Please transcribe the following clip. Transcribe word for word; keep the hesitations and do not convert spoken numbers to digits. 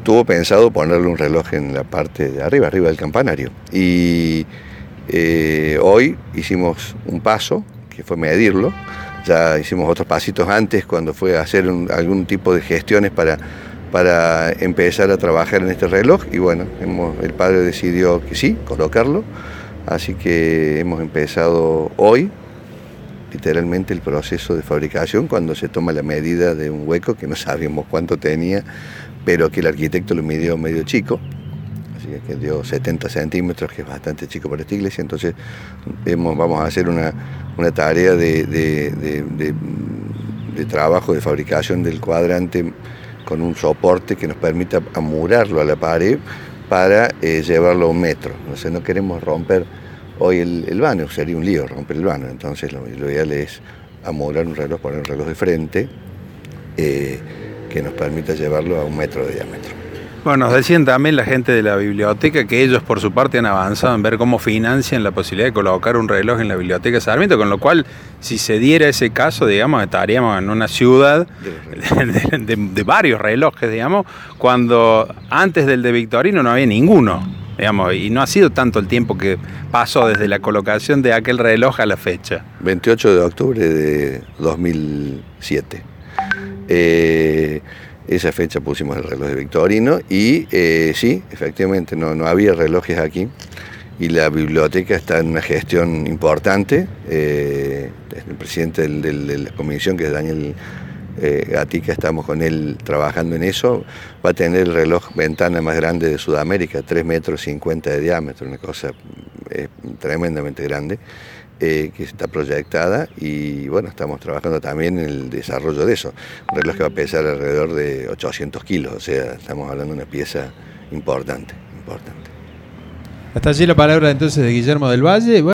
tuvo pensado ponerle un reloj en la parte de arriba, arriba del campanario. Y eh, hoy hicimos un paso, que fue medirlo. Ya hicimos otros pasitos antes cuando fue a hacer un, algún tipo de gestiones para, para empezar a trabajar en este reloj. Y bueno, hemos, el padre decidió que sí, colocarlo. Así que hemos empezado hoy, literalmente, el proceso de fabricación cuando se toma la medida de un hueco que no sabíamos cuánto tenía, pero que el arquitecto lo midió medio chico. Así que dio setenta centímetros, que es bastante chico para esta iglesia. Entonces hemos, vamos a hacer una, una tarea de, de, de, de, de trabajo de fabricación del cuadrante con un soporte que nos permita amurarlo a la pared para eh, llevarlo a un metro. Entonces no queremos romper hoy el, el vano, sería un lío romper el vano. Entonces lo, lo ideal es amurar un reloj, poner un reloj de frente eh, que nos permita llevarlo a un metro de diámetro. Bueno, nos decían también la gente de la biblioteca que ellos por su parte han avanzado en ver cómo financian la posibilidad de colocar un reloj en la biblioteca Sarmiento, con lo cual, si se diera ese caso, digamos, estaríamos en una ciudad de, de, de, de varios relojes, digamos, cuando antes del de Victorino no había ninguno, digamos, y no ha sido tanto el tiempo que pasó desde la colocación de aquel reloj a la fecha. veintiocho de octubre de dos mil siete. Eh... Esa fecha pusimos el reloj de Victorino y eh, sí, efectivamente, no, no había relojes aquí y la biblioteca está en una gestión importante. Eh, el presidente del, del, de la comisión, que es Daniel eh, Gatica, estamos con él trabajando en eso. Va a tener el reloj ventana más grande de Sudamérica, tres metros cincuenta de diámetro, una cosa eh, tremendamente grande. Eh, que está proyectada y bueno, estamos trabajando también en el desarrollo de eso. Un reloj que va a pesar alrededor de ochocientos kilos, o sea, estamos hablando de una pieza importante, importante. Hasta allí la palabra entonces de Guillermo del Valle.